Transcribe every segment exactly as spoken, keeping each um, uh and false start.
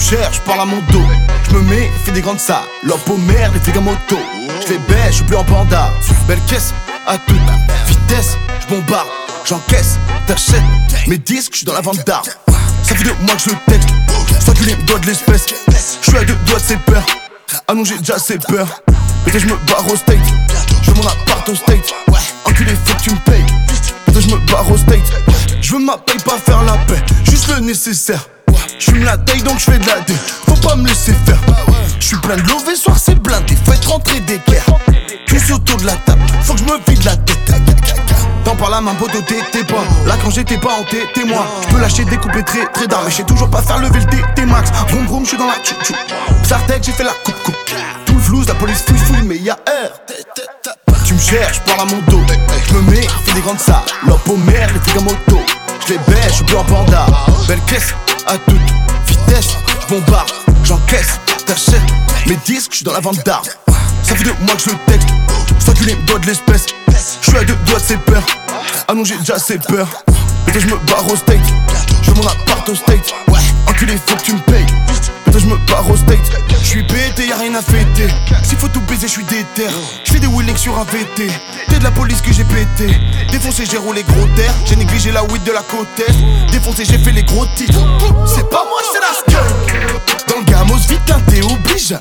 cherches, parle à mon dos. Je me mets, fais des grandes salopes aux mères, les flics à moto. Je les baisse, je suis plus en panda. Belle caisse, à toute vitesse, je bombarde, j'encaisse, t'achètes mes disques, je suis dans la vente d'art. Ça fait deux mois que je le texte, soit que les doigts de l'espèce. Je suis à deux doigts de ses peurs. Ah non, j'ai déjà assez peur. Peut-être je me barre au state. Je veux mon appart au state. Enculé, faut que tu me payes. Peut-être je me barre au state. Je veux ma paye, pas faire la paix. Juste le nécessaire. Je fume la taille donc je fais de la dé. Faut pas me laisser faire. Je suis plein de lové, soir c'est blindé. Faites rentrer des guerres. Tous autour de la table. Faut que je me vide la tête. T'en parles à ma pote, t'es pas. Là quand j'étais pas en témoin. Je peux lâcher des couples très très d'armes. Mais je sais toujours pas faire lever le T max. Vroom vroom, je suis dans la tchou tchou. Sartec, j'ai fait la coupe coupe. Tout le flouze, la police fouille fouille, mais y'a heure. Tu me cherches, parle à mon dos. Je me mets, fais des grandes salopes aux mères, les flics à moto. Je les baisse, je suis plus en panda. Belle caisse, à toute vitesse. Je bombarde, j'encaisse, t'achètes mes disques, je suis dans la vente d'art. Ça fait deux mois que je le texte. Soit que les doigts de l'espèce. Je suis à deux doigts de ses peurs. Ah non, j'ai déjà assez peur. Peut-être je me barre au state. Je veux mon appart au state. Enculé, faut que tu me payes. Peut-être je me barre au state. Je suis pété, y'a rien à fêter. S'il faut tout baiser, je suis déter. Je fais des wheelings sur un V T. T'es de la police que j'ai pété. Défoncé, j'ai roulé gros terre. J'ai négligé la weed de la côte est. Défoncé, j'ai fait les gros titres. C'est pas moi, c'est la skunk. Dans le gamos, vite, hein, t'es oblige.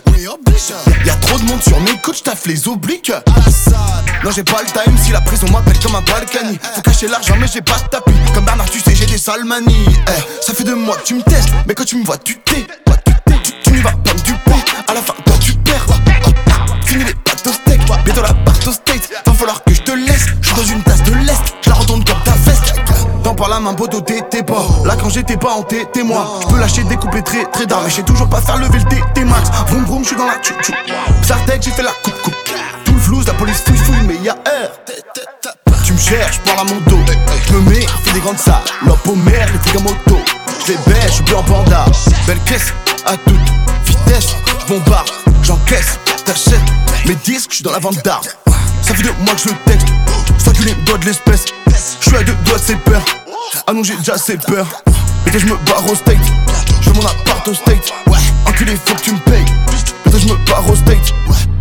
Y'a trop de monde sur mes côtes, j'taffe les obliques. Non, j'ai pas le time, si la pression m'appelle comme un Balkany. Faut cacher l'argent, mais j'ai pas de tapis. Comme Bernard, tu sais, j'ai des sales manies. Eh, ça fait deux mois que tu me testes, mais quand tu me vois, tu t'es. Tu, tu n'y vas pas me duper, à la fin, toi tu perds. Fini les pâtes au steak, bientôt la part au state. Va falloir que je te laisse, je suis dans une tasse de l'Est. Je la retourne comme ta veste. T'en parles à ma pote, t'es pas. Là quand j'étais pas en témoin. Je peux lâcher des couples très très d'armes. Mais je sais toujours pas faire lever le T max. Vroom vroom, je suis dans la tchou tchou. Sartec, j'ai fait la coupe coupe. Tout le flouze, la police fouille fouille, mais y'a heure. Tu me cherches, parle à mon dos. Je me mets, fais des grandes salopes aux mères, les flics à moto. Je les baisse, je suis plus en panda. Belle caisse, à toute vitesse. Je bombarde, j'encaisse, t'achètes mes disques, je suis dans la vente d'art. Ça fait deux mois que je le texte. Soit que les doigts de l'espèce. Je suis à deux doigts de ses peurs. Ah non, j'ai déjà assez peur. Peut-être je me barre au state. Je veux mon appart au state. Enculé, faut que tu me payes. Peut-être je me barre au state.